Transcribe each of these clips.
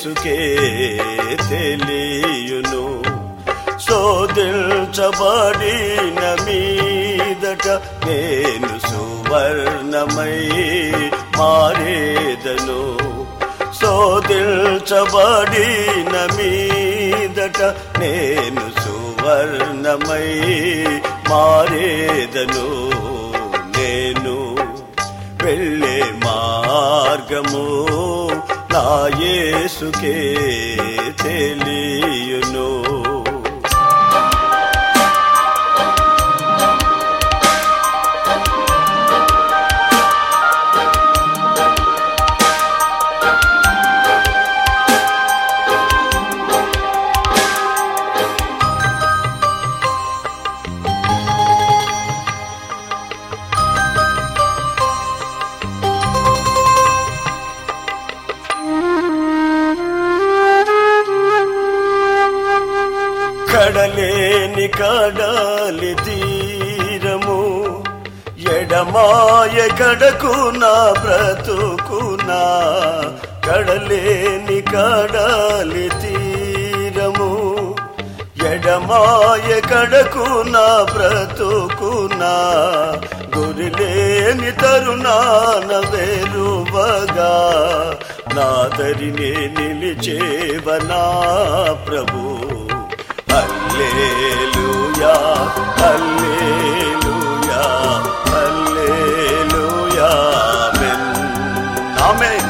యేసుకే తెలియును. శోధించబడిన మీదట నేను సువర్ణమై మారేదను. శోధించబడిన మీదట నేను సువర్ణమై మారేదను. నేను వెళ్ళే మార్గము నా యేసుకే తెలియును. కడలేని కడలి తీరము ఎడమాయ కడకు నా బ్రతుకునా. కడలేని కడలి తీరము ఎడమాయ కడకు నా బ్రతుకునా. గురిలేని తరుణాన వేరువగా నా దరినే నిలిచేవనా ప్రభు. హల్లెలూయా హల్లెలూయా హల్లెలూయా ఆమేన్ ఆమేన్.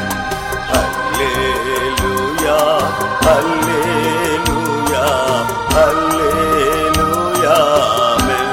హల్లెలూయా హల్లెలూయా హల్లెలూయా ఆమేన్.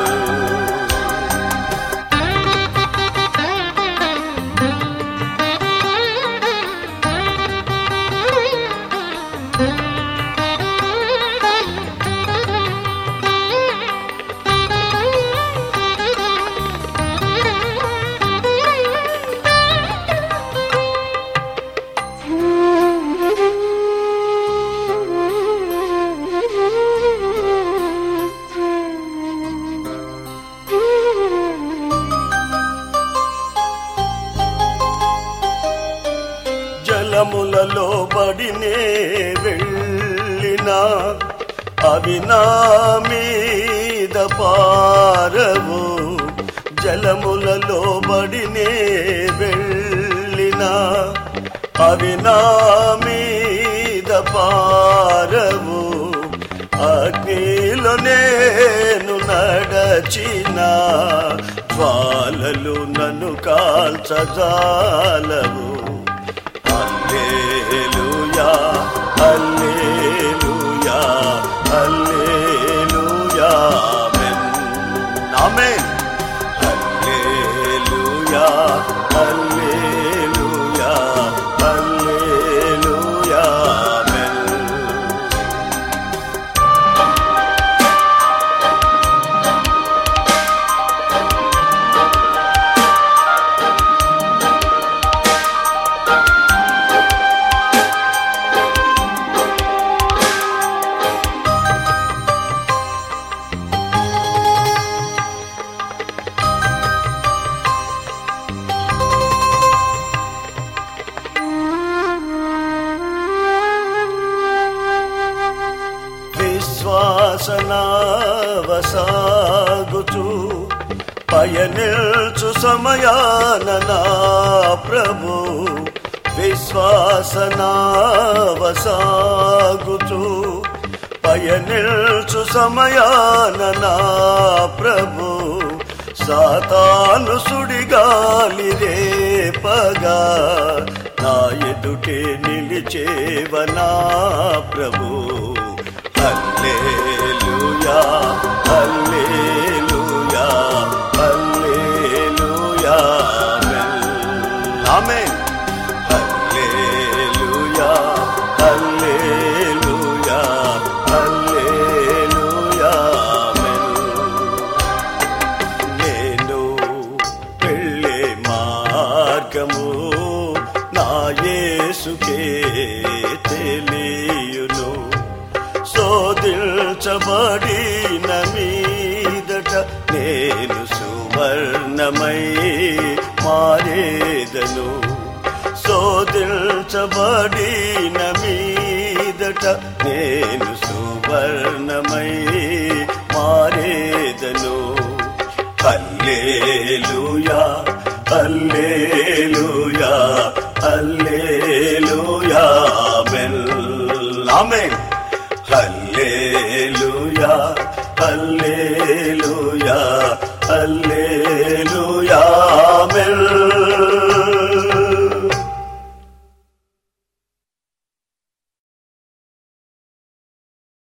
జలములలో బడినే వెళ్ళినా అవి నా మీద పారవు. జలములలో బడినే వెళ్ళినా అవి నా మీద పారవు. అగ్నిలో నేను నడచిన జ్వాలలు నన్ను కాల్చజాలవు. హల్లెలూయా హల్లెలూయా హల్లెలూయా ఆమేన్ ఆమేన్. హల్లెలూయా హల్లెలూయా హల్లెలూయా ఆమేన్. విశ్వాసనావసాగుచు పయనిల్చు సమయాన నా ప్రభు. విశ్వాసనావసాగుచు పయనిల్చు సమయాన నా ప్రభు. సాతాను సుడిగాలి రేపగా నా ఎదుటే నిలిచేవనా ప్రభు. హల్లెలూయా హల్లెలూయా హల్లెలూయా ఆమేన్. హల్లెలూయా హల్లెలూయా హల్లెలూయా ఆమేన్. నేను వెళ్ళే మార్గము నా యేసుకే తెలియును. శోధించబడిన మీదట నేను సువర్ణమై మారేదను. శోధించబడిన మీదట నేను సువర్ణమై మారేదను. హల్లెలూయా హల్లెలూయా హల్లెలూయా ఆమేన్ ఆమేన్. హల్లెలూయా హల్లెలూయా హల్లెలూయా